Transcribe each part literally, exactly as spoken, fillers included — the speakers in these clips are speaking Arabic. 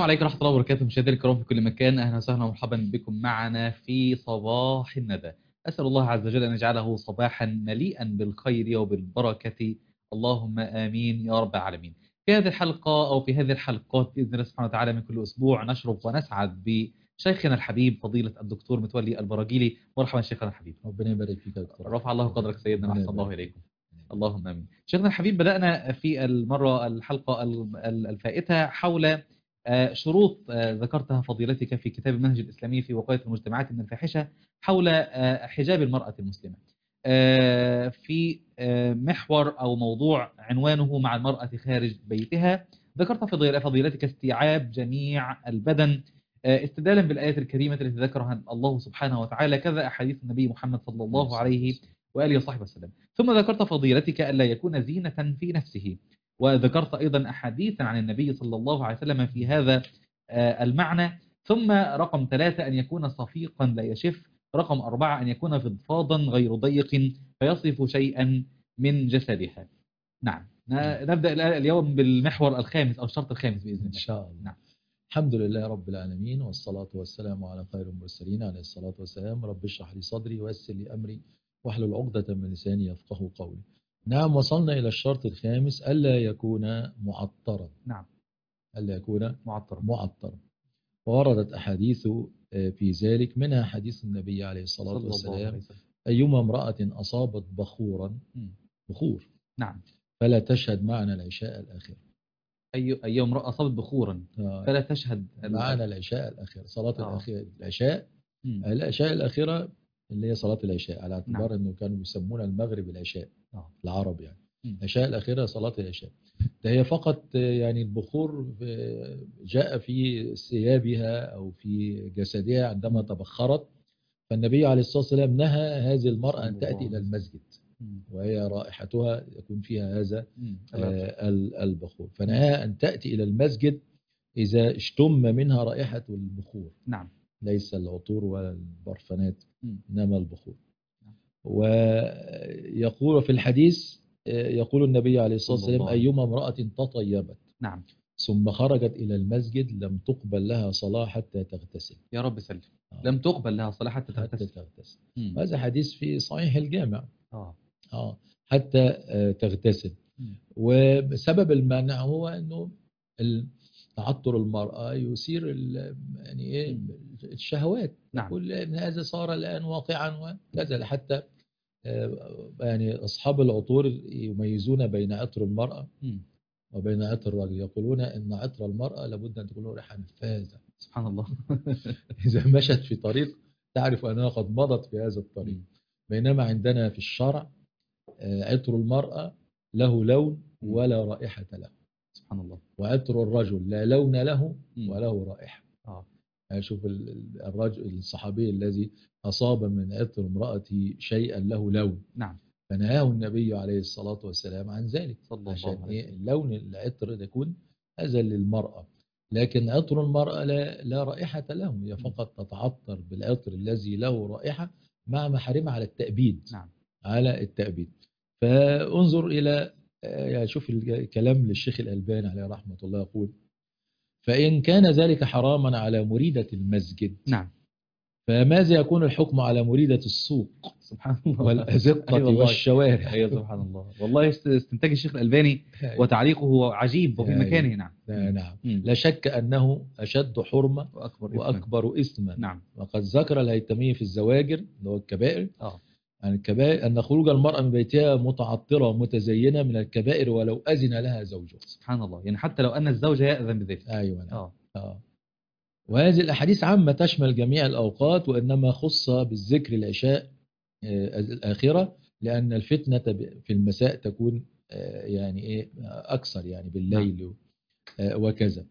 عليكم ورحمة الله وبركاته مشاهدينا الكرام في كل مكان، أهلا وسهلا ومرحبا بكم معنا في صباح الندى. أسأل الله عز وجل أن يجعله صباحا مليئا بالخير وبالبركة، اللهم آمين يا رب العالمين. في هذه الحلقة أو في هذه الحلقات بإذن الله سبحانه وتعالى من كل أسبوع نشرف ونسعد بشيخنا الحبيب فضيلة الدكتور متولي البراجيلي. مرحبا شيخنا الحبيب. ربنا يبارك فيك يا دكتور. رفع الله قدرك سيدنا وأحسن الله إليكم. اللهم آمين. شيخنا الحبيب، بدأنا في المرة الحلقة الفائتة حول شروط ذكرتها فضيلتك في كتاب المنهج الإسلامي في وقاية المجتمعات من الفاحشة حول حجاب المرأة المسلمة، في محور أو موضوع عنوانه مع المرأة خارج بيتها. ذكرت فضيلتك استيعاب جميع البدن استدلالا بالآيات الكريمة التي ذكرها الله سبحانه وتعالى، كذا أحاديث النبي محمد صلى الله عليه وآله وصحبه وسلم. ثم ذكرت فضيلتك ألا يكون زينة في نفسه، وذكرت أيضا أحاديثا عن النبي صلى الله عليه وسلم في هذا المعنى. ثم رقم ثلاثة أن يكون صفيقا لا يشف. رقم أربعة أن يكون فضفاضا غير ضيق فيصف شيئا من جسدها. نعم، نبدأ اليوم بالمحور الخامس أو الشرط الخامس بإذن الله إن شاء الله. نعم. الحمد لله رب العالمين، والصلاة والسلام على خير المرسلين عليه الصلاة والسلام. رب اشرح لي صدري ويسر لي أمري واحلل عقدة من لساني يفقهوا قولي. نعم، وصلنا إلى الشرط الخامس، ألا يكون معطرا. نعم، ألا يكون معطرا معطرا ووردت أحاديث في ذلك، منها حديث النبي عليه الصلاة صلى الله عليه والسلام: وسلم. أيما امرأة أصابت بخورا بخور نعم فلا تشهد معنا العشاء الآخرة. أي أي امرأة أصابت بخورا آه. فلا تشهد معنا العشاء الآخرة، صلاة آه. الأخير العشاء مم. العشاء الآخرة اللي هي صلاة العشاء، على اعتبار نعم. أنه كانوا يسمون المغرب العشاء آه. العرب يعني. مم. العشاء الأخيرة صلاة العشاء، ده هي فقط يعني البخور جاء في ثيابها أو في جسدها عندما تبخرت، فالنبي عليه الصلاة والسلام نهى هذه المرأة أن تأتي إلى المسجد وهي رائحتها يكون فيها هذا آه البخور، فنهى أن تأتي إلى المسجد إذا اشتم منها رائحة البخور. نعم. ليس العطور ولا البرفانات، إنما البخور. نعم. ويقول في الحديث، يقول النبي عليه الصلاة والسلام: أيما امرأة تطيبت نعم ثم خرجت إلى المسجد لم تقبل لها صلاة حتى تغتسل. يا رب سلم. آه. لم تقبل لها صلاة حتى حتى تغتسل. تغتسل. هذا حديث في صحيح الجامع. آه. آه. حتى آه تغتسل. مم. وسبب المنع هو أنه تعطر المرأة يثير يعني إيه الشهوات. نعم. يقول إن هذا صار الآن واقعا وكذا، حتى يعني أصحاب العطور يميزون بين عطر المرأة م. وبين عطر الرجل. يقولون إن عطر المرأة لابد أن تكون ريحة نفاذة. سبحان الله. إذا مشت في طريق تعرف أنها قد مضت في هذا الطريق. م. بينما عندنا في الشرع عطر المرأة له لون ولا رائحة له. سبحان الله. وعطر الرجل لا لون له وله رائحة. آه. شوف الرجل الصحابي الذي أصاب من عطر امرأته شيئا له لون. نعم. فنهاه النبي عليه الصلاة والسلام عن ذلك، عشان إيه اللون العطر يكون هذا للمرأة، لكن عطر المرأة لا, لا رائحة له، هي فقط تتعطر بالعطر الذي له رائحة مع محارمها على التأبيد. نعم. على التأبيد. فانظر إلى يعني شوف الكلام للشيخ الألباني عليه رحمة الله، يقول: فإن كان ذلك حراما على مريدة المسجد، نعم، فماذا يكون الحكم على مريدة السوق؟ سبحان الله. والأزقة أيوة والشوارع. أيوة سبحان الله. والله استنتاج الشيخ الألباني وتعليقه عجيب وفي مكانه. نعم. نعم. لا شك أنه أشد حرمة وأكبر, وأكبر إثما. نعم. وقد ذكر الهيثمي في الزواجر اللي هو الكبائر آه. عن الكبائر أن خروج المرأة من بيتها متعطرة متزينة من الكبائر ولو أذن لها زوجها. سبحان الله، يعني حتى لو أن الزوج يأذن بذلك. أيوة. نعم. آه. آه. وهذه الأحاديث عامة تشمل جميع الأوقات، وإنما خص بالذكر العشاء الآخرة لأن الفتنة في المساء تكون يعني إيه أكثر يعني بالليل وكذا.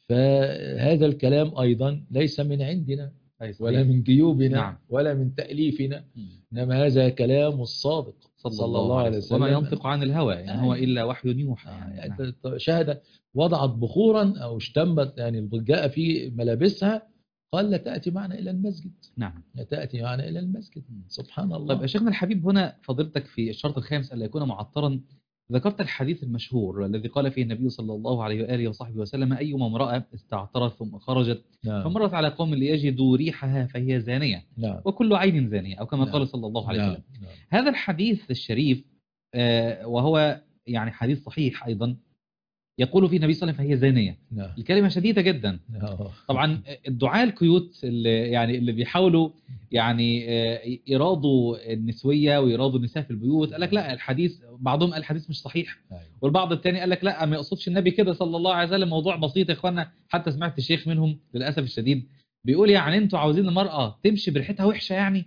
فهذا الكلام أيضا ليس من عندنا ولا من جيوبنا. نعم. ولا من تأليفنا، إنما هذا كلام الصادق صلى, صلى الله عليه وسلم، وما ينطق عن الهوى يعني هو إلا وحي يوحى. يعني نعم. شاهد وضعت بخورا أو اشتمت يعني جاء في ملابسها، قال: لا تأتي معنا إلى المسجد. نعم. لا تأتي معنا إلى المسجد. سبحان الله. طيب يا شيخنا الحبيب، هنا فضيلتك في الشرط الخامس ألا يكون معطرا، ذكرت الحديث المشهور الذي قال فيه النبي صلى الله عليه وآله وصحبه وسلم: أيما امرأة استعطرت ثم خرجت نعم فمرت على قوم ليجدوا ريحها فهي زانية، نعم وكل عين زانية، أو كما نعم قال صلى الله عليه نعم وسلم. نعم هذا الحديث الشريف آه، وهو يعني حديث صحيح أيضا، يقول فيه النبي صلى الله عليه وسلم: فهي زانية. نعم الكلمة شديدة جدا. نعم. طبعا الدعاة الكيوت اللي يعني اللي بيحاولوا يعني آه، يرادوا النسوية ويرادوا النساء في البيوت، قال لك لا، الحديث بعضهم قال الحديث مش صحيح، أيوة. والبعض الثاني قال لك لا، ما يقصدش النبي كده صلى الله عليه وسلم، موضوع بسيط يا اخوانا. حتى سمعت شيخ منهم للأسف الشديد بيقول يعني انتوا عاوزين المرأة تمشي بريحتها وحشة يعني.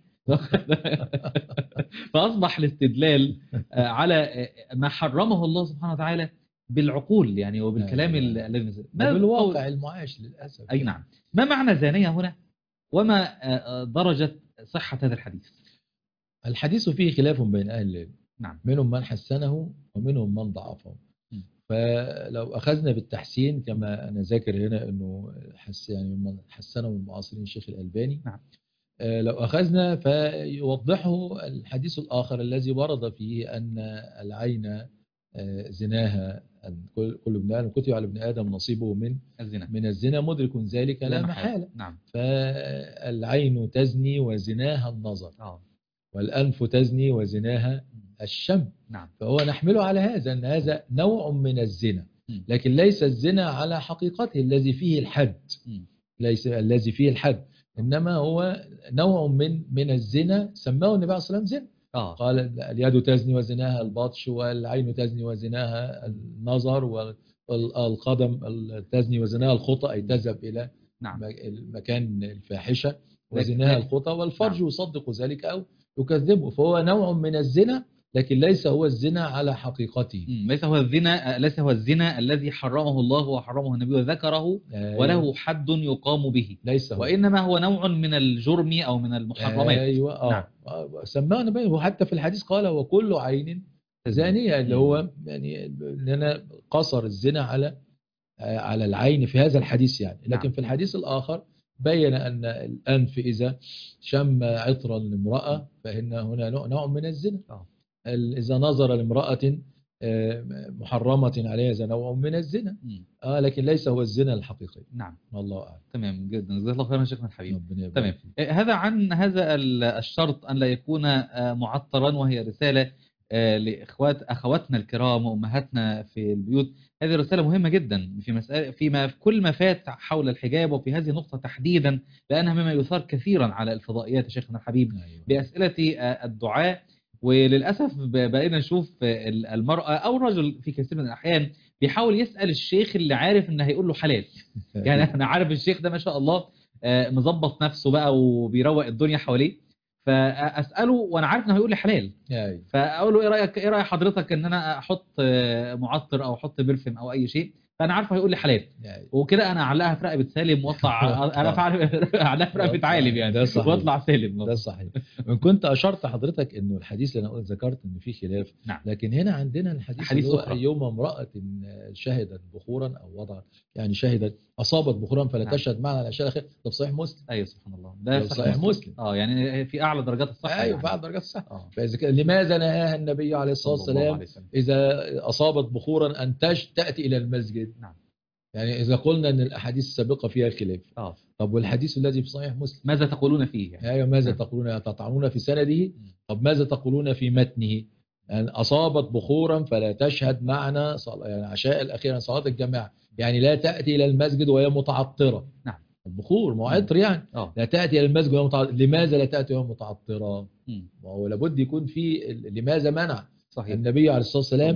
فأصبح الاستدلال آه، على آه، ما حرمه الله سبحانه وتعالى بالعقول يعني، وبالكلام أيوة. ال- الذي نزل. ده ما بالواقع المعاش للأسف. أي نعم. ما معنى زانية هنا، وما آه، آه، درجة صحة هذا الحديث؟ الحديث فيه خلاف بين أهل العلم، نعم. منهم من حسنه ومنهم من ضعفه. م. فلو أخذنا بالتحسين كما أنا ذاكر هنا أنه حس يعني من حسنه من المعاصرين الشيخ الألباني. نعم. آه، لو أخذنا فيوضحه الحديث الآخر الذي ورد فيه أن العين آه، زناها، أن كل كل ابن آدم كتب على ابن آدم نصيبه من الزنا. من الزنا مدرك ذلك لا محالة. نعم. فالعين تزني وزناها النظر، آه. والأنف تزني وزناها الشم. نعم. فهو نحمله على هذا أن هذا نوع من الزنا، م. لكن ليس الزنا على حقيقته الذي فيه الحد، م. ليس الذي فيه الحد، إنما هو نوع من من الزنا سماه النبي عليه الصلاة والسلام زنا. آه. قال اليد تزني وزناها البطش، والعين تزني وزناها النظر، والقدم تزني وزناها الخطأ، أي تذهب إلى نعم. المكان الفاحشة، لكن- وزناها الخطأ، والفرج نعم. يصدق ذلك أو يكذبه. فهو نوع من الزنا لكن ليس هو الزنا على حقيقته. م. ليس هو الزنا، ليس هو الزنا الذي حرمه الله وحرمه النبي وذكره أيوة. وله حد يقام به، ليس هو. وإنما هو نوع من الجرم أو من المحرمات. أيوة. آه. نعم. آه. سمعنا بيه، وحتى في الحديث قال وكل عين زانية، اللي هو يعني لنا قصر الزنا على على العين في هذا الحديث يعني. لكن نعم. في الحديث الآخر بين أن الأنف إذا شم عطرا لامرأة فإن هنا نوع من الزنا. آه. إذا نظر لامرأة محرمة عليها هذا نوع من الزنا. آه لكن ليس هو الزنا الحقيقي. نعم. والله أعلم. تمام جدا، جزاك الله خيرا شيخنا الحبيب. تمام. فيك. هذا عن هذا الشرط أن لا يكون معطرا، وهي رسالة لإخوات أخواتنا الكرام وأمهاتنا في البيوت. هذه رسالة مهمة جدا في مسألة فيما في كل ما فات حول الحجاب، وفي هذه النقطة تحديدا، لأنها مما يثار كثيرا على الفضائيات شيخنا الحبيب. أيوة. بأسئلة الدعاء. وللأسف بقينا نشوف المرأة أو الرجل في كثير من الأحيان بيحاول يسأل الشيخ اللي عارف إنه هيقول له حلال. يعني أنا عارف الشيخ ده ما شاء الله مظبط نفسه بقى وبيروق الدنيا حواليه، فأسأله وأنا عارف إنه هيقول لي حلال. أيوة. فأقول له إيه رأيك إيه رأي حضرتك إن أنا أحط معطر أو أحط برفم أو أي شيء، فأنا عارفه هيقول لي حلال. أيوة. وكده أنا أعلقها في رقبة سالم وأطلع أنا أعلقها في رقبة عالم يعني، وأطلع سالم. ده صحيح. وإن كنت أشرت حضرتك إنه الحديث اللي أنا قلت ذكرت إنه فيه خلاف. نعم. لكن هنا عندنا الحديث حديث اللي هو أخرى. يوم امرأة شهدت بخورا أو وضعت يعني شهدت أصابت بخورا فلا نعم. تشهد معنا الأشياء الأخيرة. ده في صحيح مسلم. أيوة سبحان الله، ده في صحيح مسلم. اه يعني في أعلى درجات الصحة. أيوة يعني. في أعلى درجات الصحة. آه. فإذا كان لماذا نهاها النبي عليه الصلاة والسلام إذا أصابت بخورا أن تأتي إلى المسجد؟ نعم. يعني إذا قلنا أن الأحاديث السابقة فيها خلاف. آه. طب والحديث الذي في صحيح مسلم ماذا تقولون فيه؟ يعني. أيوة ماذا نعم. تقولون؟ تطعنون في سنده؟ طب ماذا تقولون في متنه؟ يعني أصابت بخورا فلا تشهد معنا صلاة يعني عشاء الأخيرة صلاة الجماعة، يعني لا تأتي إلى المسجد وهي متعطرة. نعم. البخور معطر يعني. أوه. لا تأتي إلى المسجد وهي متعطرة. لماذا لا تأتي وهي متعطرة؟ وهو لابد يكون في لماذا منع. صحيح. النبي عليه الصلاة والسلام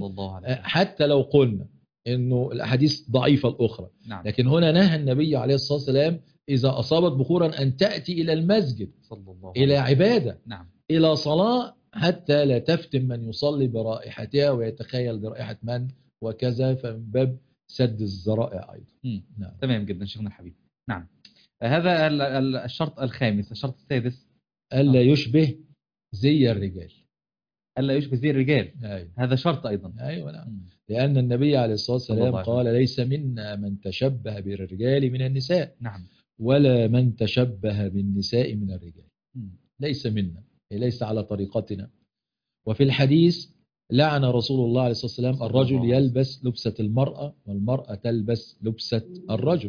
حتى لو قلنا إنه الأحاديث ضعيفة الأخرى. نعم. لكن هنا نهى النبي عليه الصلاة والسلام إذا أصابت بخورا أن تأتي إلى المسجد صلى الله إلى عليه. عبادة. نعم. إلى صلاة، حتى لا تفتن من يصلي برائحتها ويتخيل برائحة من وكذا، فمن باب سد الذرائع أيضا. نعم. تمام جدا شيخنا الحبيب. نعم. هذا الشرط الخامس. الشرط السادس ألا يشبه زي الرجال. ألا يشبه زي الرجال. أيوة. هذا شرط أيضا. أيوة نعم. لأن النبي عليه الصلاة والسلام قال ليس منا من تشبه بالرجال من النساء. نعم. ولا من تشبه بالنساء من الرجال. م. ليس منا، ليس على طريقتنا. وفي الحديث لعن رسول الله عليه الصلاة والسلام الرجل يلبس لبسة المرأة والمرأة تلبس لبسة الرجل.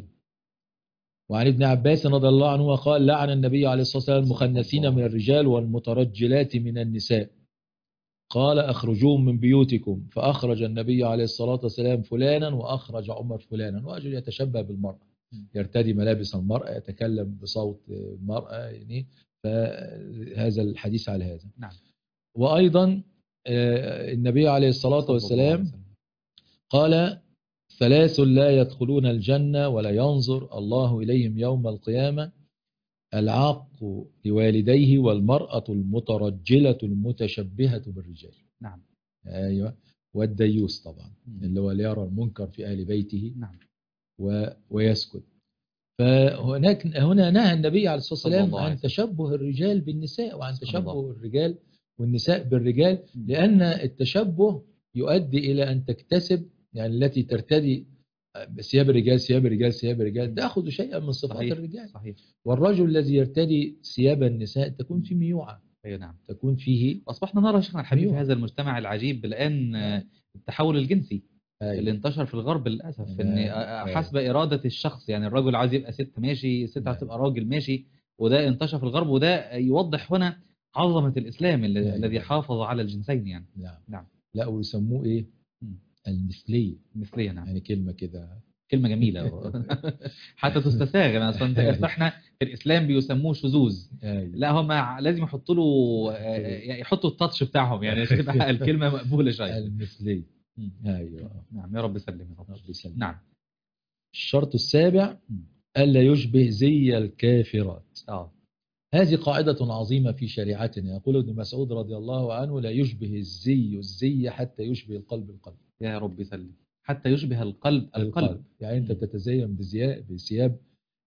وعن ابن عباس رضي الله عنه قال لعن النبي عليه الصلاة والسلام المخنثين من الرجال والمترجلات من النساء، قال أخرجوهم من بيوتكم، فأخرج النبي عليه الصلاة والسلام فلانا وأخرج عمر فلانا. وأجل يتشبه بالمرأة، يرتدي ملابس المرأة، يتكلم بصوت المرأة، يعني فهذا الحديث على هذا. نعم. وأيضا النبي عليه الصلاة والسلام قال ثلاث لا يدخلون الجنة ولا ينظر الله إليهم يوم القيامة: العاق لوالديه والمرأة المترجلة المتشبهة بالرجال. نعم. أيوة. والديوس طبعا م. اللي هو يرى المنكر في أهل بيته. نعم. و... ويسكت. فهناك هنا نهى النبي عليه الصلاة والسلام عن تشبه الرجال بالنساء وعن تشبه الرجال والنساء بالرجال، م. لأن التشبه يؤدي إلى أن تكتسب، يعني التي ترتدي ثياب الرجال ثياب الرجال ثياب الرجال تأخذ شيئا من صفات صحيح. الرجال. صحيح. والرجل الذي يرتدي ثياب النساء تكون فيه ميوعة. أي نعم. تكون فيه. أصبحنا نرى شيخنا الحبيب في هذا المجتمع العجيب الآن التحول الجنسي أيوة. اللي انتشر في الغرب للأسف، إن حسب إرادة الشخص، يعني الرجل عايز يبقى ست ماشي، الست عايز تبقى راجل ماشي، وده انتشر في الغرب. وده يوضح هنا عظمة الإسلام أيوة. الذي حافظ على الجنسين يعني. نعم. نعم. لا ويسموه إيه؟ المثلية. المثلية. نعم. يعني كلمة كده، كلمة جميلة حتى تستساغ. يعني أصلا احنا في الإسلام بيسموه شذوذ، لا هم لازم يحطوا له يحطوا التاتش بتاعهم، يعني تبقى الكلمة مقبولة شوية. المثلية. ايوه. نعم. يا رب سلم. يا رب سلم. نعم. الشرط السابع ألا يشبه زي الكافرات. اه هذه قاعدة عظيمة في شريعتنا. يقول ابن مسعود رضي الله عنه: لا يشبه الزي الزي حتى يشبه القلب القلب. يا رب سلم. حتى يشبه القلب القلب, القلب. يعني أنت تتزين بثياب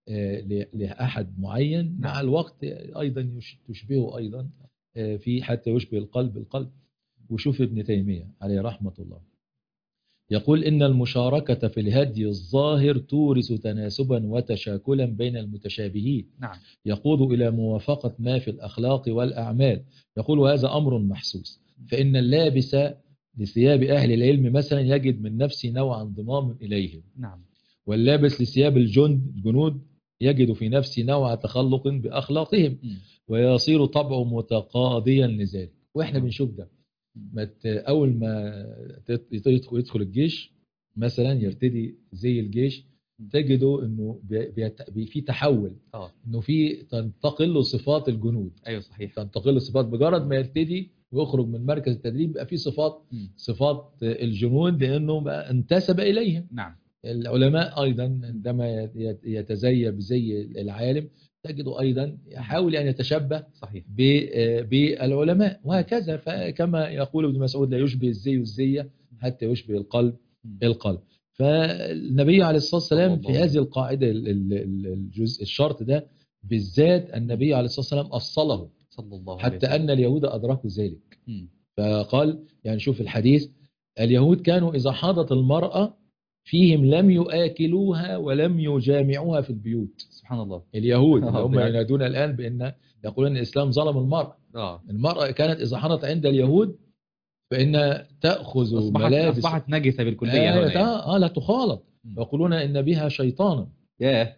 لأحد معين، نعم. مع الوقت أيضا تشبهه أيضا في حتى يشبه القلب القلب. وشوف ابن تيمية عليه رحمة الله يقول: إن المشاركة في الهدي الظاهر تورث تناسبا وتشاكلا بين المتشابهين، نعم. يقود إلى موافقة ما في الأخلاق والأعمال. يقول: وهذا أمر محسوس، فإن اللابس لثياب أهل العلم مثلا يجد من نفسه نوع انضمام إليهم، نعم. واللابس لثياب الجند الجنود يجد في نفسه نوع تخلق بأخلاقهم، م. ويصير طبعه متقاضيا لذلك. وإحنا م. بنشوف ده أول ما يدخل الجيش مثلا يرتدي زي الجيش، تجده انه في تحول، اه انه في تنتقل له صفات الجنود. ايوه صحيح. تنتقل له صفات مجرد ما يرتدي ويخرج من مركز التدريب، يبقى في صفات م. صفات الجنود لانه بقى انتسب اليهم. نعم. العلماء ايضا عندما يتزي بزي العالم تجده أيضا يحاول أن يتشبه صحيح بالعلماء، وهكذا. فكما يقول ابن مسعود: لا يشبه الزي الزية حتى يشبه القلب القلب. فالنبي عليه الصلاة والسلام في هذه القاعدة الجزء الشرط ده بالذات النبي عليه الصلاة والسلام أصله صلى الله عليه حتى وسلم. أن اليهود أدركوا ذلك. فقال يعني شوف الحديث: اليهود كانوا إذا حاضت المرأة فيهم لم يآكلوها ولم يجامعوها في البيوت. سبحان الله. اليهود اللي هم ينادون الآن بأن يقولون الإسلام ظلم المرأة. آه. المرأة كانت إذا حضت عند اليهود فإن تأخذ أصبحت ملابس أصبحت نجسة بالكلية. آه, آه, آه لا تخالط، يقولون إن بها شيطانا. آه.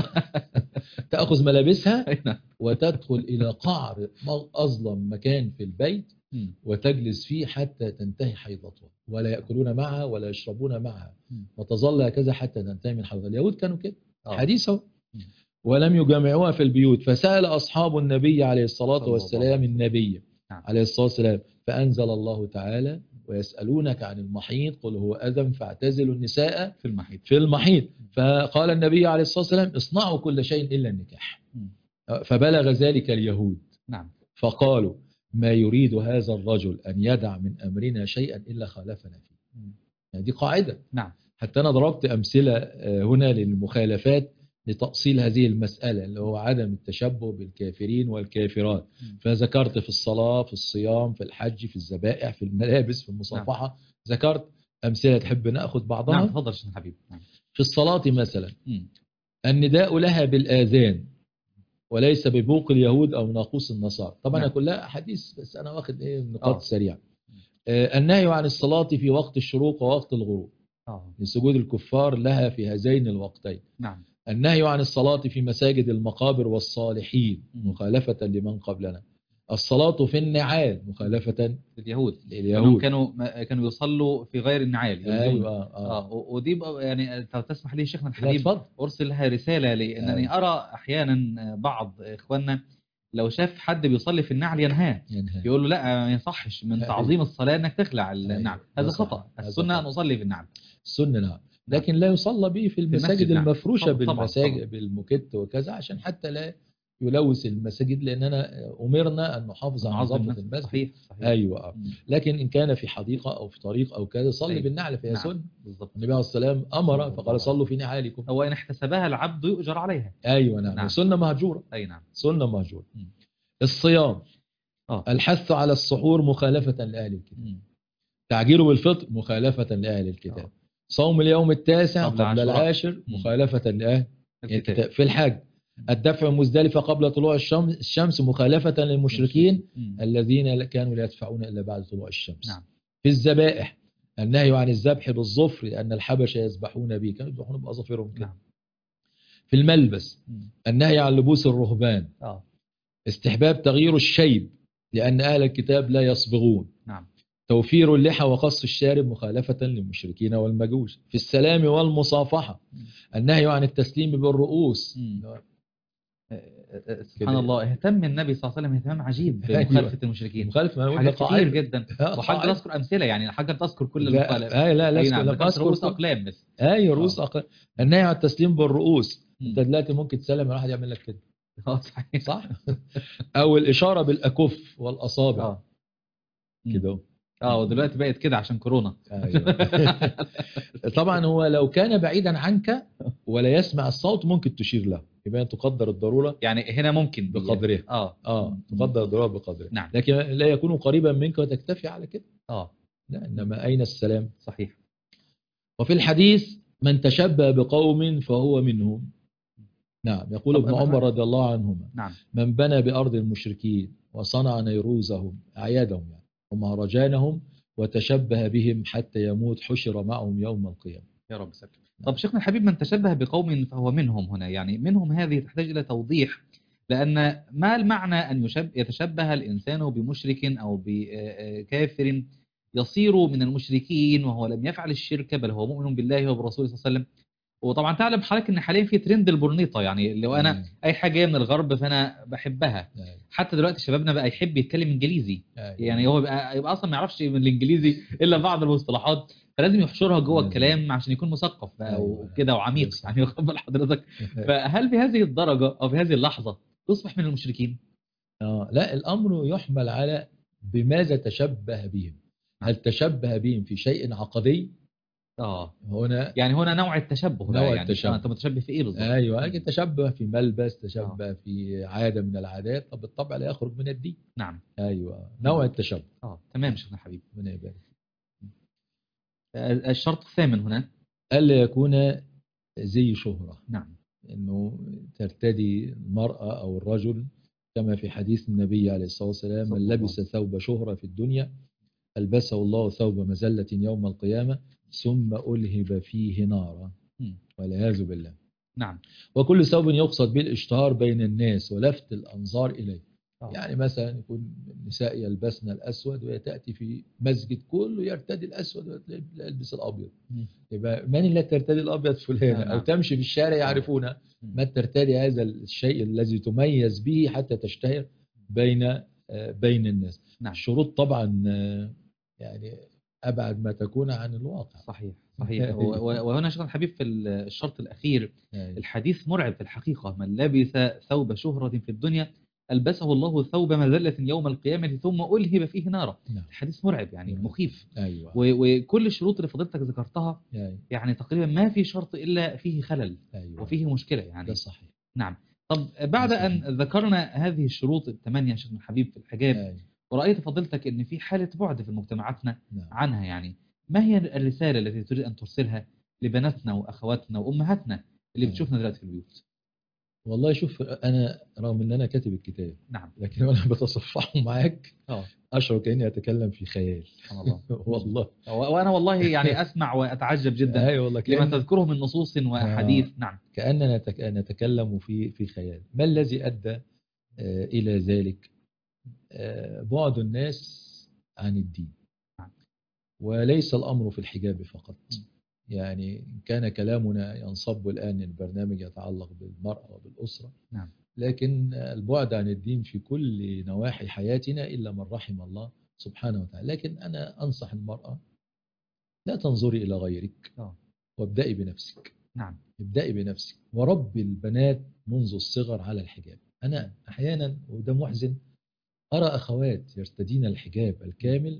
تأخذ ملابسها وتدخل إلى قعر أظلم مكان في البيت وتجلس فيه حتى تنتهي حيضتها، ولا يأكلون معها ولا يشربون معها، وتظل هكذا حتى تنتهي من حيضتها. اليهود كانوا كده حديثه. ولم يجامعوها في البيوت، فسأل أصحاب النبي عليه الصلاة والسلام النبي عليه الصلاة والسلام فأنزل الله تعالى: ويسألونك عن المحيض قل هو أذى فاعتزلوا النساء في المحيض في المحيض فقال النبي عليه الصلاة والسلام: اصنعوا كل شيء إلا النكاح. فبلغ ذلك اليهود، نعم. فقالوا: ما يريد هذا الرجل أن يدع من أمرنا شيئا إلا خالفنا فيه. يعني دي قاعدة. نعم. حتى أنا ضربت أمثلة هنا للمخالفات لتأصيل هذه المسألة اللي هو عدم التشبه بالكافرين والكافرات. فذكرت في الصلاة، في الصيام، في الحج، في الذبائح، في الملابس، في المصافحة. نعم. ذكرت أمثلة تحب نأخذ بعضها؟ نعم تفضل شيخ حبيب. نعم. في الصلاة مثلا م. النداء لها بالآذان وليس ببوق اليهود أو ناقوس النصارى. طبعا نعم. كلها أحاديث بس أنا واخد إيه النقاط السريعة. آه، النهي عن الصلاة في وقت الشروق ووقت الغروب اه لسجود الكفار لها في هذين الوقتين. نعم. النهي عن الصلاة في مساجد المقابر والصالحين مم. مخالفة لمن قبلنا. الصلاة في النعال مخالفة اليهود انهم لليهود. كانوا ما- كانوا يصلوا في غير النعال يلجون. ايوه اه اه و- ودي بقى- يعني لو تسمح لي شيخنا لا الحبيب اتفضل. ارسل لها رساله، لانني أيوة. ارى احيانا بعض اخواننا لو شاف حد بيصلي في النعل ينهاه، ينهى. يقول له لا ما يصحش من أيوة. تعظيم الصلاه انك تخلع النعل، أيوة. هذا ده صح. خطا، هذا السنه ان خطأ. اصلي في النعل. السنة نعم، نعم لكن لا يصلى به في المساجد المسجد، نعم المفروشة طبعا طبعا طبعا. بالمساجد بالموكيت وكذا، عشان حتى لا يلوث المساجد، لأننا أمرنا أن نحافظ على نعظم نظافة المسجد، المسجد. صحيح صحيح. أيوة آه. مم. لكن إن كان في حديقة أو في طريق أو كذا صلي أيوة. بالنعل فهي نعم سنة. بالضبط. النبي عليه السلام صلى أمر الله فقال عليه صلوا وسلم. في نعالكم. هو ان احتسبها العبد يؤجر عليها. أيوة نعم، نعم سنة مهجورة. اي نعم. سنة مهجورة. مم. الصيام، اه الحث على السحور مخالفة لأهل الكتاب. مم. تعجيل بالفطر مخالفة لأهل الكتاب. آه. صوم اليوم التاسع قبل قبل عاشوراء. العاشر مم. مخالفة لأهل الكتاب. الكتاب. في الحج الدفع مزدلفة قبل طلوع الشمس الشمس مخالفة للمشركين مم. الذين كانوا لا يدفعون إلا بعد طلوع الشمس. نعم. في الذبائح النهي عن الذبح بالظفر لأن الحبشة يذبحون به، كانوا يذبحون بأظافرهم كده. نعم. في الملبس مم. النهي عن لبوس الرهبان. اه استحباب تغيير الشيب لأن أهل الكتاب لا يصبغون. نعم. توفير اللحى وقص الشارب مخالفة للمشركين والمجوس. في السلام والمصافحة مم. النهي عن التسليم بالرؤوس. مم. آه، آه، سبحان كده. الله، اهتم النبي صلى الله عليه وسلم اهتمام عجيب أيوة. بمخالفة المشركين. مخالف، ما أقول حاجات لك كتير قاعدة. جدا، آه، وحاجة قاعدة. تذكر أمثلة، يعني حاجة تذكر كل لا المخالف. آه لا لا أي أذكر نعم، لك ذكرت أذكر رؤوس كل. أقلام بس. أي رؤوس اه أقل. النهي عن التسليم بالرؤوس. أنت مم. دلوقتي ممكن تسلم واحد يعمل لك كده، اه صحيح. صح؟ أو الإشارة بالأكف والأصابع اه مم. كده. اه ودلوقتي بقت كده عشان كورونا. أيوة. طبعا هو لو كان بعيدا عنك ولا يسمع الصوت ممكن تشير له، يبقى تقدر الضرورة يعني هنا ممكن دي. بقدرها. اه اه مم. تقدر الضرورة بقدرها. نعم. لكن لا يكون قريبا منك وتكتفي على كده. اه لا، إنما أين السلام؟ صحيح. وفي الحديث من تشبه بقوم فهو منهم. نعم. يقول طب ابن أما- عمر رضي الله عنهما نعم. من بنى بأرض المشركين وصنع نيروزهم أعيادهم يعني ومهرجانهم وتشبه بهم حتى يموت حشر معهم يوم القيامة. يا رب سلم. طب شيخنا الحبيب، من تشبه بقوم فهو منهم، هنا يعني منهم هذه تحتاج إلى توضيح، لأن ما المعنى أن يشب يتشبه الإنسان بمشرك أو بكافر يصير من المشركين وهو لم يفعل الشرك بل هو مؤمن بالله وبرسوله صلى الله عليه وسلم. وطبعا تعلم حضرتك ان حاليا في ترند البورنيطه، يعني لو انا أيوة. اي حاجه جايه من الغرب فانا بحبها. أيوة. حتى دلوقتي شبابنا بقى يحب يتكلم انجليزي. أيوة. يعني هو بقى يبقى اصلا ما يعرفش من الانجليزي الا بعض المصطلحات، فلازم يحشرها جوه لازم. الكلام عشان يكون مثقف بقى أيوة. وكده وعميق، صح. يعني واخد بال حضرتك. فهل في هذه الدرجه او في هذه اللحظه تصبح من المشركين؟ آه لا، الأمر يحمل على بماذا تشبه بهم. هل تشبه بهم في شيء عقدي؟ اه هنا يعني هنا نوع التشبه بقى، نوع يعني التشبه. آه انت متشبه في ايه بالظبط؟ ايوه، اجي تشبه في ملبس، تشبه آه. في عاده من العادات، طب بالطبع لا يخرج من الدين. نعم. ايوه نوع التشبه. اه تمام شيخنا حبيبي. ربنا يبارك. آه، الشرط الثامن هنا الا يكون زي شهره. نعم. انه ترتدي المراه او الرجل كما في حديث النبي عليه الصلاه والسلام من لبس ثوب شهره في الدنيا البسه الله ثوب مذله يوم القيامه ثم الهب فيه نارا والعياذ بالله. نعم. وكل ثوب يقصد به الاشتهار بين الناس ولفت الأنظار إليه. أوه. يعني مثلا يكون النساء يلبسن الأسود وهي تأتي في مسجد كله يرتدي الأسود ويلبس الأبيض، يبقى من لا ترتدي الأبيض فلانة. نعم. أو تمشي في الشارع يعرفونها، ما ترتدي هذا الشيء الذي تميز به حتى تشتهر بين بين الناس. نعم. الشروط طبعا يعني أبعد ما تكون عن الواقع. صحيح صحيح. وهنا شيخنا الحبيب في الشرط الأخير الحديث مرعب في الحقيقة، من لبس ثوب شهرة في الدنيا ألبسه الله ثوب مذلة يوم القيامة ثم ألهب فيه نارا. الحديث مرعب يعني مخيف. أيوة. وكل الشروط اللي فضلتك ذكرتها أيوة. يعني تقريبا ما في شرط إلا فيه خلل. أيوة. وفيه مشكلة يعني. ده صحيح. نعم. طب بعد صحيح. أن ذكرنا هذه الشروط الثمانية شيخنا الحبيب في الحجاب، أيوة. ورأيت فضلتك أن في حالة بعد في مجتمعاتنا نعم. عنها، يعني ما هي الرسالة التي تريد أن ترسلها لبناتنا وأخواتنا وأمهاتنا اللي بتشوفنا دلوقتي في البيوت؟ والله شوف، انا رغم ان انا كاتب الكتاب نعم. لكن وانا بتصفحه معاك اه اشعر كاني اتكلم في خيال. سبحان الله. والله. وانا والله يعني اسمع واتعجب جدا ايوه والله، لما كأن تذكره من نصوص واحاديث. آه نعم. كاننا نتك- نتكلم في في خيال. ما الذي ادى آه الى ذلك؟ آه بعد الناس عن الدين، نعم. وليس الامر في الحجاب فقط. يعني إن كان كلامنا ينصب الآن البرنامج يتعلق بالمرأة وبالأسرة، نعم. لكن البعد عن الدين في كل نواحي حياتنا إلا من رحم الله سبحانه وتعالى. لكن أنا أنصح المرأة لا تنظري إلى غيرك، اه وابدأي بنفسك. نعم. ابدأي بنفسك وربي البنات منذ الصغر على الحجاب. أنا أحيانا وده محزن أرى أخوات يرتدين الحجاب الكامل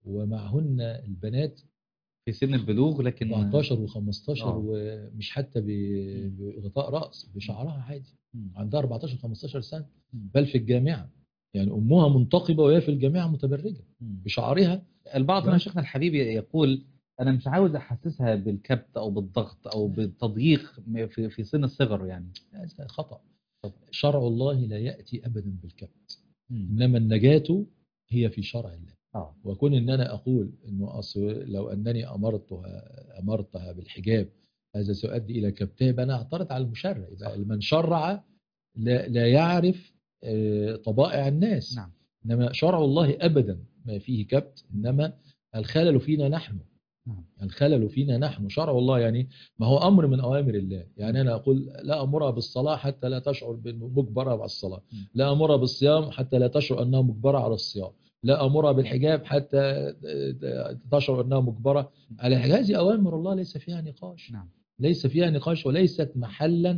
ومعهن البنات في سن البلوغ لكن أربعتاشر و15 آه. ومش حتى ب- بغطاء رأس، بشعرها عادي، مم. عندها أربعتاشر خمستاشر سنة، مم. بل في الجامعة. يعني أمها منتقبة وهي في الجامعة متبرجة مم. بشعرها. البعض من تمام؟ شيخنا الحبيب يقول أنا مش عاوز أحسسها بالكبت أو بالضغط أو بالتضييق في في سن الصغر يعني. هذا خطأ. طب. شرع الله لا يأتي أبدا بالكبت، مم. إنما النجاة هي في شرع الله. آه. وكون إن أنا أقول إنه أصل لو أنني أمرتها أمرتها بالحجاب هذا سيؤدي إلى كبتها، يبقى أنا أعترض على المشرع. يبقى من شرع لا, لا يعرف آه، طبائع الناس. نعم. إنما شرع الله أبدا ما فيه كبت، إنما الخلل فينا نحن. نعم. الخلل فينا نحن. شرع الله يعني ما هو أمر من أوامر الله. يعني أنا أقول لا أمرها بالصلاة حتى لا تشعر بأنه مجبرة على الصلاة، لا أمرها بالصيام حتى لا تشعر أنها مجبرة على الصيام، لا أمرها بالحجاب حتى تشعر أنها مجبرة على الحجاب. هذه أوامر الله ليس فيها نقاش. نعم. ليس فيها نقاش وليست محلا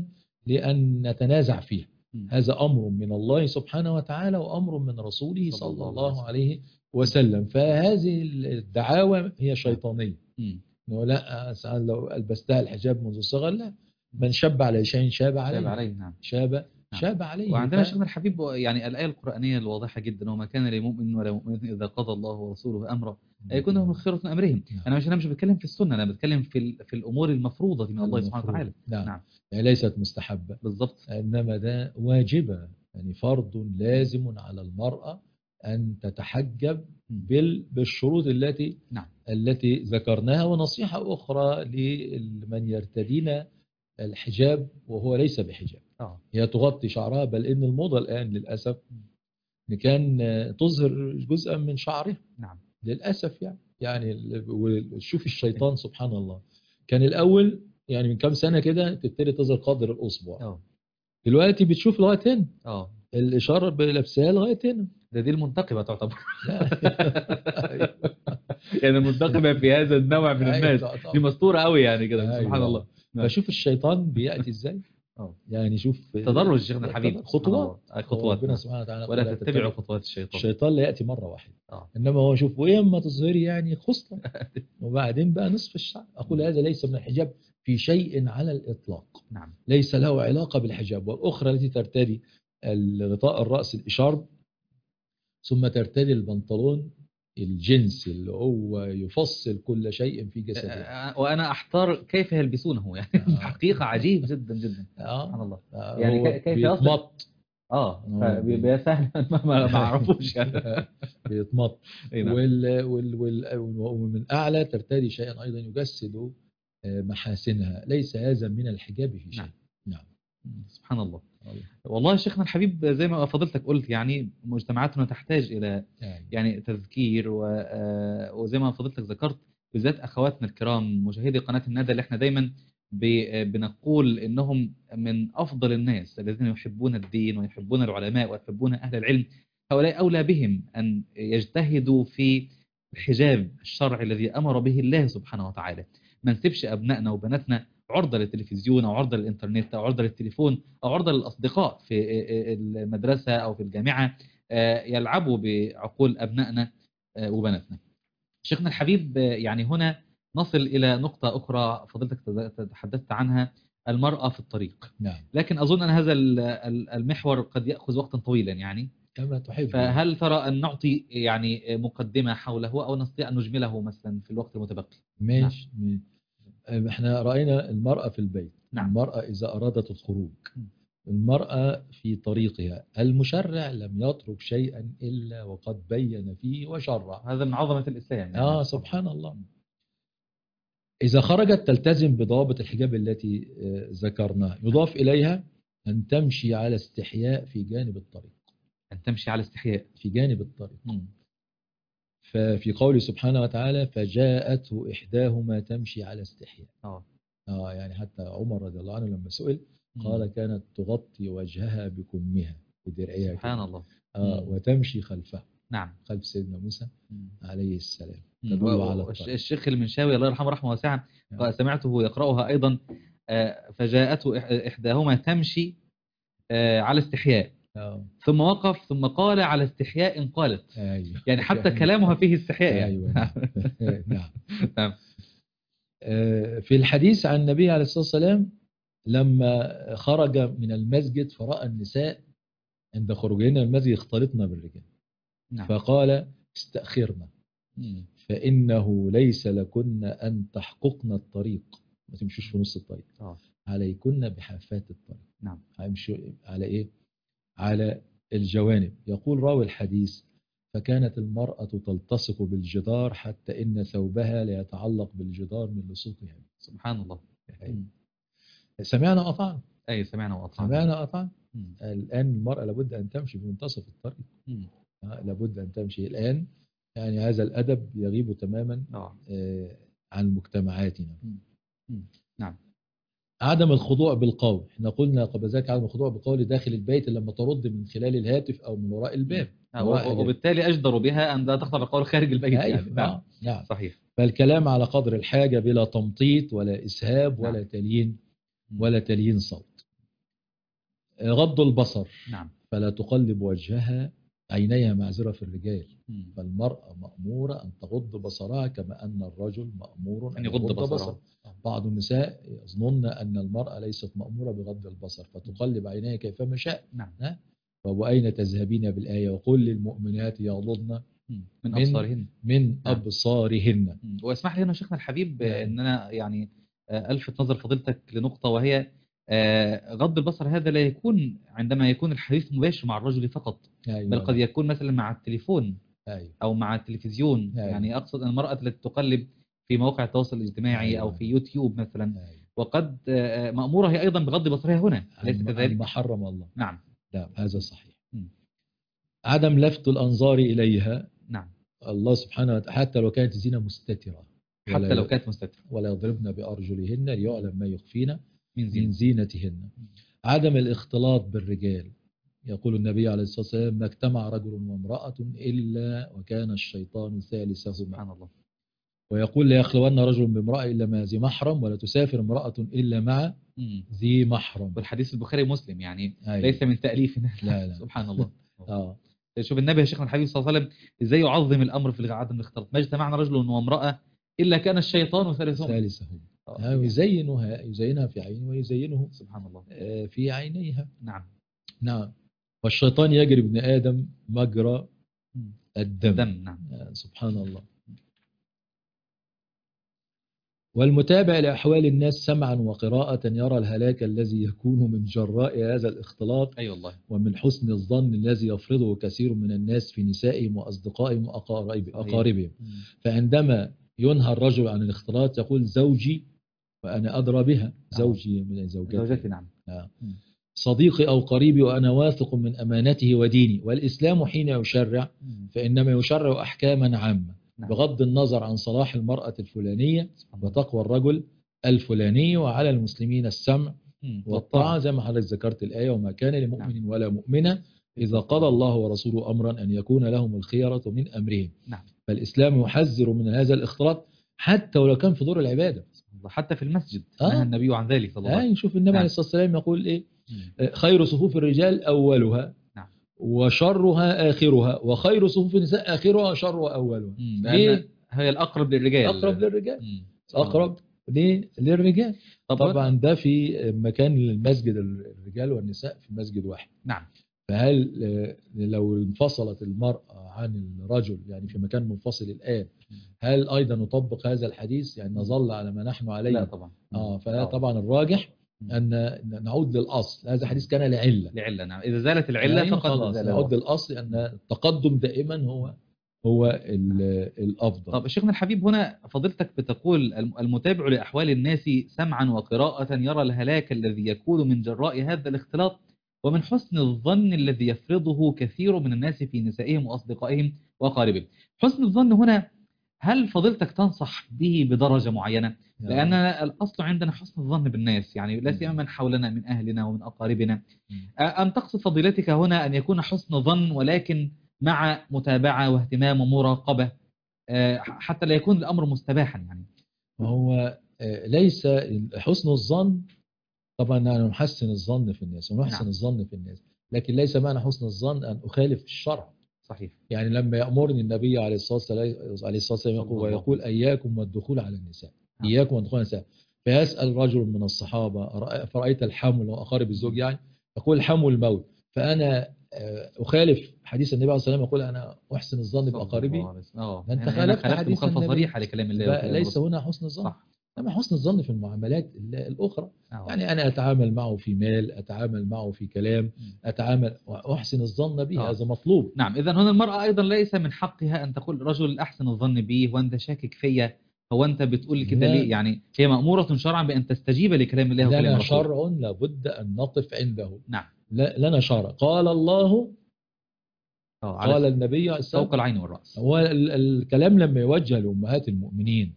لأن نتنازع فيها. مم. هذا أمر من الله سبحانه وتعالى وأمر من رسوله صلى صلى الله الله عليه عليه وسلم. فهذه الدعاوى هي شيطانية. مم. إنه لا سأل لو ألبستها الحجاب منذ الصغر، لا، من شاب على شيء شاب عليه. شاب عليه. نعم. شاب نعم. شاب عليه. وعندنا ف... شيخنا الحبيب يعني الآية القرآنية الواضحة جدا وما كان لمؤمن ولا مؤمنة إذا قضى الله ورسوله أمرا أن يكون لهم الخيرة من أمرهم. نعم. أنا مش أنا مش بتكلم في السنة، أنا بتكلم في ال- في الأمور المفروضة من الله سبحانه المفروض. وتعالى. نعم. نعم. يعني ليست مستحبة بالضبط. إنما ده واجبة. يعني فرض لازم على المرأة أن تتحجب بال... بالشروط التي نعم. التي ذكرناها. ونصيحة أخرى لمن يرتدين الحجاب وهو ليس بحجاب، آه. هي تغطي شعرها. بل إن الموضة الآن للأسف إن كان تظهر جزءا من شعرها. نعم. للأسف يعني يعني وشوف الشيطان سبحان الله. كان الأول يعني من كام سنة كده تبتدي تظهر قدر الأصبع، اه دلوقتي بتشوف لغاية هنا، اه الإشارة بلبسها لغاية هنا. ده دي المنتقبة تعتبر. أيوة. يعني المنتقبة في هذا النوع من الناس أيوة دي طبعا. مستورة قوي يعني كده. سبحان الله. أيوة. نعم. فشوف الشيطان بيأتي إزاي. اه يعني شوف تدرج شيخنا الحبيب. سبحان الله. خطوات آه، هو خطوات. ربنا نعم. سبحانه وتعالى ولا ولا تتبعوا تتبع. خطوات الشيطان. الشيطان لا يأتي مرة واحدة. اه إنما هو شوف وإما تظهري يعني خصلة وبعدين بقى نصف الشعر. أقول هذا ليس من الحجاب في شيء على الإطلاق. نعم. ليس له علاقة بالحجاب. والأخرى التي ترتدي الغطاء الرأس الإشارب ثم ترتدي البنطلون الجنس اللي هو يفصل كل شيء في جسدها. آه، وأنا أحتار كيف يلبسونه يعني. آه. حقيقة عجيب جدا جدا. سبحان آه. الله. آه. يعني هو كي- كيف يصل. بيتمط. اه هو بي- فبيبقى سهل ما ما ما اعرفوش يعني. بيتمط. اي نعم. وال وال وال ومن أعلى ترتدي شيئا أيضا يجسد آه، محاسنها. ليس هذا من الحجاب في شيء. نعم. نعم. سبحان الله. الله. والله يا شيخنا الحبيب زي ما فضلتك قلت يعني مجتمعاتنا تحتاج إلى يعني. يعني تذكير و- آه، وزي ما فضلتك ذكرت بالذات أخواتنا الكرام مشاهدي قناة الندى اللي احنا دايما ب- بنقول إنهم من أفضل الناس الذين يحبون الدين ويحبون العلماء ويحبون أهل العلم. هؤلاء أولى بهم أن يجتهدوا في الحجاب الشرعي الذي أمر به الله سبحانه وتعالى. ما نسيبش أبنائنا وبناتنا عرضة للتلفزيون أو عرضة للإنترنت أو عرضة للتليفون أو عرضة للأصدقاء في المدرسة أو في الجامعة يلعبوا بعقول أبنائنا وبناتنا. شيخنا الحبيب يعني هنا نصل إلى نقطة أخرى فضلتك تحدثت عنها، المرأة في الطريق. نعم. لكن أظن أن هذا المحور قد يأخذ وقتا طويلا يعني كما تحب. فهل ترى أن نعطي يعني مقدمة حوله أو نستطيع أن نجمله مثلا في الوقت المتبقي؟ ماشي. نعم. احنا رأينا المرأة في البيت. نعم. المرأة إذا أرادت الخروج المرأة في طريقها، المشرع لم يترك شيئا إلا وقد بين فيه وشرع. هذا من عظمة الإسلام يعني. آه سبحان الله. إذا خرجت تلتزم بضوابط الحجاب التي آه، ذكرناها، يضاف إليها أن تمشي على استحياء في جانب الطريق. أن تمشي على استحياء في جانب الطريق. مم. ففي قوله سبحانه وتعالى فجاءته إحداهما تمشي على استحياء. آه. آه يعني حتى عمر رضي الله عنه لما سئل قال مم. كانت تغطي وجهها بكمها بدرعها سبحان كده. الله. آه مم. وتمشي خلفه. نعم. خلف سيدنا موسى مم. عليه السلام. مم. تدل و- على و- الطريق. الشيخ المنشاوي الله يرحمه رحمه واسعة نعم. قال- سمعته يقرأها أيضا آه، فجاءته إح- إحداهما تمشي آه، على استحياء آه. ثم وقف ثم قال على استحياء قالت. أيوه. يعني حتى كلامها فيه استحياء يعني. أيوه نعم. نعم. نعم. آه، في الحديث عن النبي عليه الصلاة والسلام لما خرج من المسجد فرأى النساء عند خروجهن من المسجد اختلطن بالرجال. نعم. فقال استأخرنا مم. فإنه ليس لكن أن تحققن الطريق، ما تمشوش في نص الطريق. آه. عليكن بحافات الطريق. نعم. هيمشوا على إيه؟ على الجوانب. يقول راوي الحديث فكانت المرأة تلتصق بالجدار حتى إن ثوبها لا يتعلق بالجدار من لصوقها. سبحان الله. مم. سمعنا وأطعنا. أي سمعنا وأطعنا. سمعنا وأطعنا. مم. الآن المرأة لابد أن تمشي في منتصف الطريق. مم. آه، لابد أن تمشي الآن. يعني هذا الأدب يغيب تماما آه. آه، عن مجتمعاتنا. مم. مم. نعم. عدم الخضوع بالقول، احنا قلنا قبل ذلك عدم الخضوع بالقول داخل البيت لما ترد من خلال الهاتف أو من وراء الباب. آه، وراء و- وبالتالي أجدر بها أن لا تخضع بالقول خارج البيت أيوة. يعني. نعم. آه. نعم. صحيح. فالكلام على قدر الحاجة بلا تمطيط ولا إسهاب ولا نعم. تليين مم. ولا تليين صوت. غض البصر. نعم. فلا تقلب وجهها، عينيها معذرة في الرجال. مم. فالمرأة مأمورة أن تغض بصرها كما أن الرجل مأمور أن أن يغض يغض بصره. بصره. بعض النساء يظنن أن المرأة ليست مأمورة بغض البصر فتقلب عينيها كيفما شاء. نعم. ها؟ وأين تذهبين بالآية وقل للمؤمنات يغضضن مم. من من أبصارهن. من نعم. أبصارهن. مم. واسمح لي هنا شيخنا الحبيب نعم. آه، أن أنا يعني آه، ألفت نظر فضيلتك لنقطة، وهي آه، غض البصر هذا لا يكون عندما يكون الحديث مباشر مع الرجل فقط، أيوة. بل قد يكون مثلا مع التليفون أيوة. أو مع التلفزيون. أيوة. يعني أقصد أن المرأة التي تقلب في مواقع التواصل الاجتماعي أيوة. أو في يوتيوب مثلا، أيوة. وقد آه، مأمورة هي أيضا بغض بصرها هنا، أليس عن- كذلك؟ عن ما حرم الله. نعم. نعم هذا صحيح. مم. عدم لفت الأنظار إليها. نعم. الله سبحانه وتعالى حتى لو كانت الزينة مستترة حتى ولا لو كانت مستترة. ولا يضربن بأرجلهن ليعلم ما يخفين من من زين. زينتهن. عدم الاختلاط بالرجال. يقول النبي عليه الصلاة والسلام ما اجتمع رجل وامرأة إلا وكان الشيطان ثالثهما. سبحان الله. ويقول لا يخلون رجل بامرأة إلا مع ذي محرم ولا تسافر امرأة إلا مع مم. ذي محرم. والحديث البخاري مسلم يعني. أيوة. ليس من تأليف. لا لا. سبحان الله. آه. شوف النبي يا شيخنا الحبيب صلى الله عليه وسلم ازاي يعظم الامر في عدم الاختلاط. ما اجتمعنا رجل وامراه الا كان الشيطان ثالثهما. ثالثهما. آه، آه، يزينها يزينها في عينه ويزينه سبحان الله. آه، في عينيها. نعم. نعم. والشيطان يجري ابن آدم مجرى مم. الدم. الدم. نعم. آه، سبحان الله. والمتابع لأحوال الناس سمعا وقراءة يرى الهلاك الذي يكون من جراء هذا الاختلاط. أي أيوة والله. ومن حسن الظن الذي يفرضه كثير من الناس في نسائهم وأصدقائهم وأقاربهم. فعندما ينهى الرجل عن الاختلاط يقول زوجي وأنا أدرى بها. زوجي من زوجتي. زوجتي. نعم. آه. صديقي أو قريبي وأنا واثق من أمانته وديني. والإسلام حين يشرع فإنما يشرع أحكاما عامة نعم. بغض النظر عن صلاح المرأة الفلانية وتقوى الرجل الفلاني. وعلى المسلمين السمع والطاعة زي ما حضرتك ذكرت الآية وما كان لمؤمن نعم. ولا مؤمنة إذا قضى الله ورسوله أمرا أن يكون لهم الخيرة من أمرهم. نعم. فالإسلام يحذر من هذا الاختلاط حتى ولو كان في دور العبادة. حتى في المسجد آه. نهى النبي عن ذلك صلى الله عليه وسلم. وسلم. شوف النبي نعم. عليه الصلاة والسلام يقول إيه؟ مم. خير صفوف الرجال أولها. نعم. وشرها آخرها وخير صفوف النساء آخرها وشرها أولها. ليه؟ هي الأقرب للرجال. أقرب للرجال. مم. أقرب ليه؟ للرجال. طب طبعا ده في مكان المسجد الرجال والنساء في مسجد واحد. نعم. فهل لو انفصلت المرأة عن الرجل يعني في مكان منفصل الآن هل أيضا نطبق هذا الحديث يعني نظل على ما نحن عليه؟ لا طبعا. آه فلا طبعا الراجح أن نعود للأصل. هذا حديث كان لعلة لعلة نعم، إذا زالت العلة يعني فقد خلاص زال نعود الوصف. للأصل أن التقدم دائما هو هو الأفضل. طب شيخنا الحبيب، هنا فضيلتك بتقول المتابع لأحوال الناس سمعا وقراءة يرى الهلاك الذي يكون من جراء هذا الاختلاط، ومن حسن الظن الذي يفرضه كثير من الناس في نسائهم وأصدقائهم وأقاربهم. حسن الظن هنا هل فضيلتك تنصح به بدرجة معينة؟ لأن الأصل عندنا حسن الظن بالناس، يعني لا سيما من حولنا من أهلنا ومن أقاربنا. أم تقصد فضيلتك هنا أن يكون حسن ظن ولكن مع متابعة واهتمام ومراقبة حتى لا يكون الأمر مستباحا؟ يعني وهو ليس حسن الظن، طبعا أنا نحسن الظن في الناس ونحسن نعم. الظن في الناس، لكن ليس معنى حسن الظن أن أخالف الشرع. صحيح. يعني لما يأمرني النبي عليه الصلاة والسلام يقول ويقول إياكم والدخول على النساء، نعم. إياكم والدخول على النساء، فيسأل رجل من الصحابة فرأيت الحمل وأقارب الزوج، يعني يقول الحمل الموت، فأنا أخالف حديث النبي عليه الصلاة والسلام يقول أنا أحسن الظن بأقاربي. أنت خالفت حديث النبي صريحة لكلام الله، ليس هنا حسن الظن. صح. أما حسن الظن في المعاملات الأخرى، أوه. يعني أنا أتعامل معه في مال، أتعامل معه في كلام، أتعامل وأحسن الظن به، هذا مطلوب. نعم. إذن هنا المرأة أيضا ليس من حقها أن تقول رجل أحسن الظن به وأنت شاكك فيا، هو أنت بتقول كده ليه؟ يعني هي مأمورة شرعا بأن تستجيب لكلام الله وكلام لنا الرسول. شرع لابد أن نقف عنده. نعم. لنا شرع قال الله قال النبي فوق العين والرأس. هو الكلام لما يوجه لأمهات المؤمنين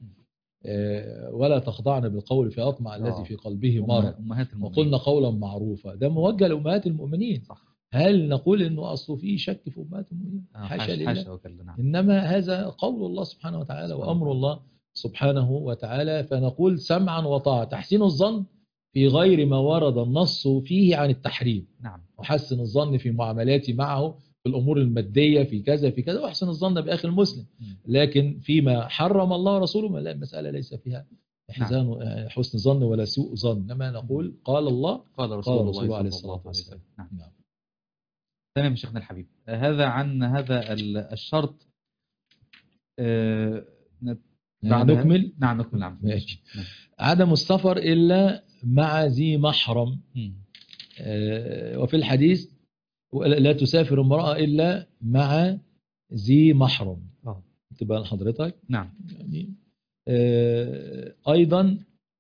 ولا تخضعن بالقول في أطمع الذي في قلبه مرض وقلنا قولا معروفا، ده موجه لأمهات المؤمنين. صح. هل نقول إنه أصله فيه شك في أمهات المؤمنين؟ حاشا لله. نعم. إنما هذا قول الله سبحانه وتعالى وأمر الله سبحانه وتعالى، فنقول سمعا وطاعة. تحسين الظن في غير ما ورد النص فيه عن التحريم. نعم. وحسن الظن في معاملاتي معه في الأمور المادية في كذا في كذا، وأحسن الظن بأخي المسلم. لكن فيما حرم الله ورسوله لا، المسألة ليس فيها حزان نعم. حسن ظن ولا سوء ظن، إنما نقول قال الله قال رسول, قال رسول الله عليه الصلاة والسلام. نعم. نعم. تمام شيخنا الحبيب، هذا عن هذا الشرط. آه نكمل. نعم نكمل. نعم. ماشي. نعم. عدم السفر إلا مع ذي محرم. آه وفي الحديث لا تسافر امرأة إلا مع ذي محرم. اه تبقى لحضرتك. نعم. يعني آه أيضا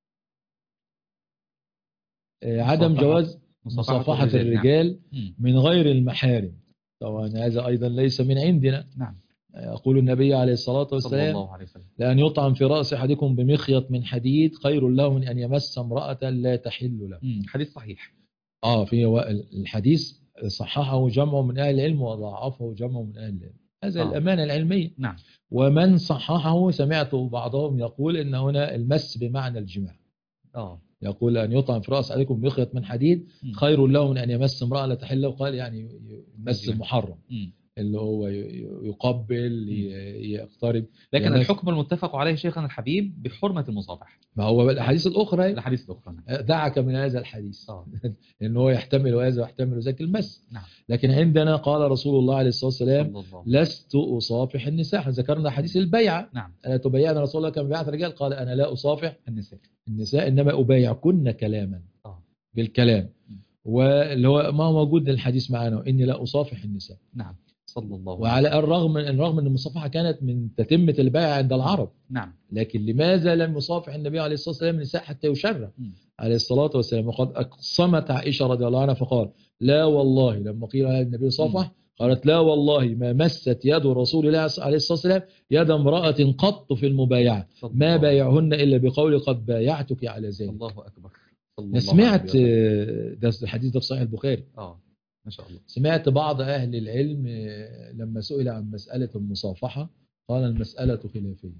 آه عدم جواز مصافحة الرجال, الرجال نعم. من غير المحارم. طبعا هذا أيضا ليس من عندنا. نعم. يقول النبي عليه الصلاة والسلام لأن يطعم في رأس أحدكم بمخيط من حديد خير له من أن يمس امرأة لا تحل له. مم. حديث صحيح. آه في الحديث صححه جمع من أهل العلم وضعفه جمع من أهل العلم. هذا آه. الأمانة العلمية. نعم. ومن صححه سمعت بعضهم يقول إن هنا المس بمعنى الجماع. آه. يقول أن يطعم في رأس عليكم بمخيط من حديد خير له من أن يمس امرأة لا تحل له، قال يعني يمس المحرم م. اللي هو يقبل يقترب. لكن يعني الحكم المتفق عليه شيخنا الحبيب بحرمة المصافحة. ما هو الأحاديث الأخرى الأحاديث الأخرى دعك من هذا الحديث إنه هو يحتمل هذا ويحتمل ذاك المس. نعم. لكن عندنا قال رسول الله عليه الصلاة والسلام لست أصافح النساء. ذكرنا حديث البيعة. نعم. ألا تبايعنا رسول الله كما بيعت الرجال؟ قال أنا لا أصافح النساء النساء إنما أبايعكن كلاما. آه. بالكلام. واللي هو ما موجود الحديث معنا إني لا أصافح النساء. نعم. صلى الله عليه وعلى الرغم من الرغم ان المصافحه كانت من تتمه البيع عند العرب. نعم. لكن لماذا لم يصافح النبي عليه الصلاه والسلام النساء حتى يشرع عليه الصلاه والسلام؟ وقد اقسمت عائشه رضي الله عنها فقال لا والله لما قيل لها النبي صافح قالت لا والله ما مست يد رسول الله عليه الصلاه والسلام يد امراه قط في المبايعه ما بايعهن الا بقول قد بايعتك على ذلك. الله اكبر. الله سمعت ده الحديث ده في صحيح البخاري. اه ما شاء الله. سمعت بعض أهل العلم لما سئل عن مسألة المصافحة قال المسألة خلافية.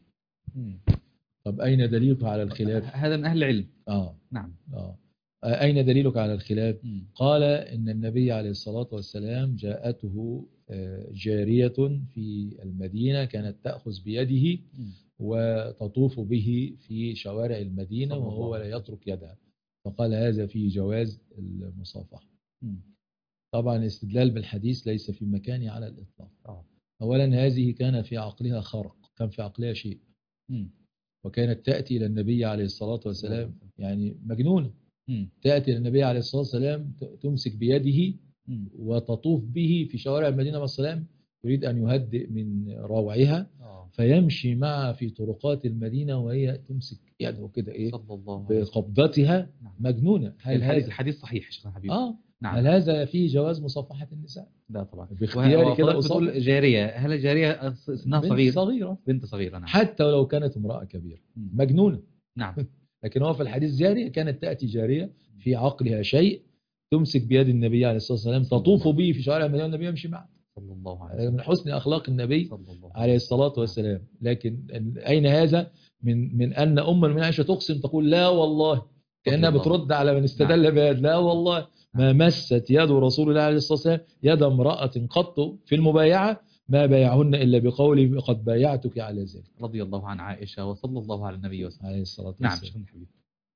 طب أين دليلك على الخلاف؟ هذا من أهل العلم. آه. نعم. آه. أين دليلك على الخلاف؟ مم. قال إن النبي عليه الصلاة والسلام جاءته جارية في المدينة كانت تأخذ بيده مم. وتطوف به في شوارع المدينة وهو لا يترك يدها، فقال هذا فيه جواز المصافحة. مم. طبعا الاستدلال بالحديث ليس في مكانه على الإطلاق. آه. أولا هذه كان في عقلها خرق، كان في عقلها شيء. م. وكانت تأتي إلى النبي عليه الصلاة والسلام يعني مجنونة. مم. تأتي للنبي عليه الصلاة والسلام تمسك بيده مم. وتطوف به في شوارع المدينة عليه السلام، يريد أن يهدئ من روعها، آه. فيمشي معها في طرقات المدينة وهي تمسك يده كده إيه صلى الله عليه وسلم. بقبضتها نعم. مجنونة. هل الحديث هذا الحديث صحيح يا شيخنا الحبيب. آه نعم. هل هذا فيه جواز مصافحة النساء لا طبعا. باختياري كده وفضلت أصابه؟ بتقول جارية، هل الجارية سنها بنت صغير؟ صغيرة، بنت صغيرة. نعم. حتى ولو كانت امرأة كبيرة مم. مجنونة. نعم. لكن هو في الحديث جارية، كانت تأتي جارية في عقلها شيء تمسك بيد النبي عليه الصلاة والسلام تطوف به في شوارع المدينة، النبي يمشي معه. صلى الله عليه من وسلم. حسن أخلاق النبي صلى الله عليه الصلاة وسلم. والسلام. لكن أين هذا من من أن أم المؤمنين عائشة تقسم تقول لا والله، كأنها بترد على من استدل نعم. بهذا، لا والله ما مست يد رسول الله عليه الصلاة والسلام يد امرأة قط في المبايعة ما بايعهن إلا بقولي قد بايعتك على ذلك. رضي الله عن عائشة وصلى الله على النبي وسلم عليه الصلاة نعم. والسلام. شكرا حبيبي.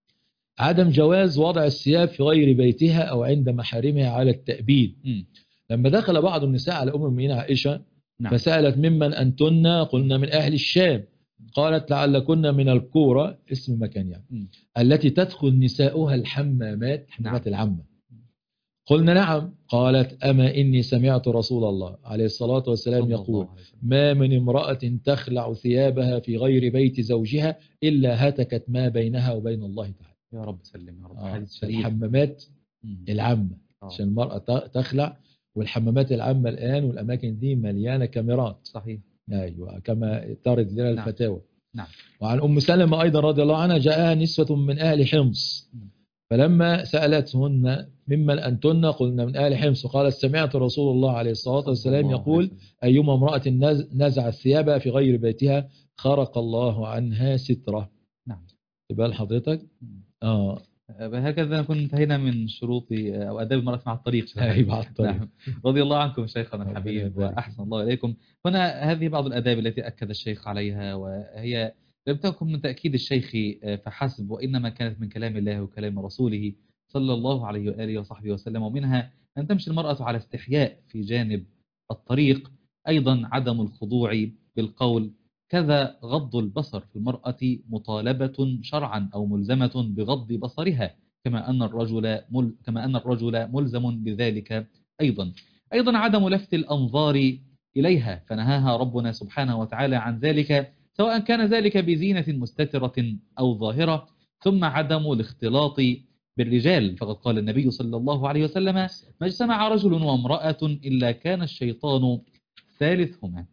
عدم جواز وضع الثياب في غير بيتها أو عند محارمها على التأبيد. مم. لما دخل بعض النساء على أم المؤمنين عائشة نعم. فسألت ممن أنتن، قلنا من أهل الشام. قالت لعلكن من الكورة، اسم مكان يعني، مم. التي تدخل نساؤها الحمامات، حمامات نعم. العامة. قلنا نعم. قالت أما إني سمعت رسول الله عليه الصلاة والسلام يقول ما من امرأة تخلع ثيابها في غير بيت زوجها إلا هتكت ما بينها وبين الله تعالى. يا رب سلم يا رب. آه. حديث شريف. الحمامات مم. العامة آه. عشان المرأة تخلع، والحمامات العامة الآن والأماكن دي مليانة كاميرات. صحيح. أيوة كما ترد لنا نعم. الفتاوى. نعم. وعن أم سلمة أيضا رضي الله عنها جاءها نسوة من أهل حمص فلما سألتهن ممن أنتن قلنا من أهل حمص، قالت سمعت رسول الله عليه الصلاة والسلام يقول أيما امرأة نزع الثياب في غير بيتها خرق الله عنها سترة. نعم. تبقى حضرتك آه هكذا نكون انتهينا من شروط أو آداب المرأة مع الطريق. أيوة على الطريق. نعم. رضي الله عنكم شيخنا الحبيب وأحسن الله إليكم. هنا هذه بعض الآداب التي أكد الشيخ عليها، وهي لم تكن من تأكيد الشيخ فحسب، وإنما كانت من كلام الله وكلام رسوله صلى الله عليه وآله وصحبه وسلم. ومنها أن تمشي المرأة على استحياء في جانب الطريق، أيضا عدم الخضوع بالقول، كذا غض البصر في المرأة مطالبة شرعا أو ملزمة بغض بصرها، كما أن الرجل مل كما أن الرجل ملزم بذلك أيضا. أيضا عدم لفت الأنظار إليها، فنهاها ربنا سبحانه وتعالى عن ذلك، سواء كان ذلك بزينة مستترة أو ظاهرة. ثم عدم الاختلاط بالرجال، فقد قال النبي صلى الله عليه وسلم ما اجتمع رجل وامرأة إلا كان الشيطان ثالثهما.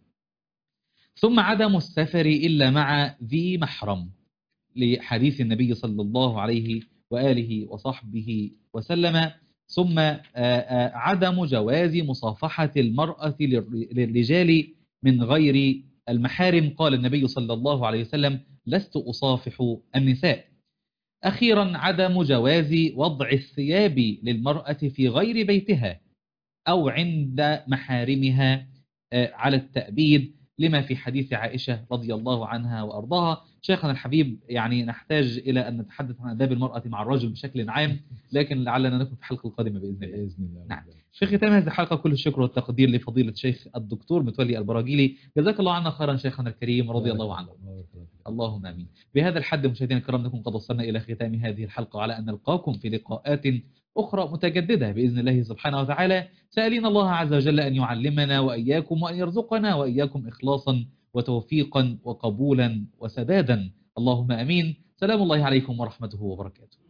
ثم عدم السفر إلا مع ذي محرم، لحديث النبي صلى الله عليه وآله وصحبه وسلم. ثم عدم جواز مصافحة المرأة للرجال من غير المحارم، قال النبي صلى الله عليه وسلم لست أصافح النساء. أخيرا عدم جواز وضع الثياب للمرأة في غير بيتها أو عند محارمها على التأبيد، لما في حديث عائشة رضي الله عنها وأرضاها. شيخنا الحبيب، يعني نحتاج إلى أن نتحدث عن آداب المرأة مع الرجل بشكل عام، لكن لعلنا نكون في الحلقة القادمة بإذن الله. بإذن الله. نعم. في ختام هذه الحلقة كل الشكر والتقدير لفضيلة الشيخ الدكتور متولي البراجيلي، جزاك الله عنا خيرا شيخنا الكريم رضي الله عنه. اللهم آمين. بهذا الحد مشاهدينا الكرام نكون قد وصلنا إلى ختام هذه الحلقة، على أن نلقاكم في لقاءات أخرى متجددة بإذن الله سبحانه وتعالى، سائلين الله عز وجل أن يعلمنا وإياكم، وأن يرزقنا وإياكم إخلاصا وتوفيقا وقبولا وسدادا. اللهم أمين. سلام الله عليكم ورحمته وبركاته.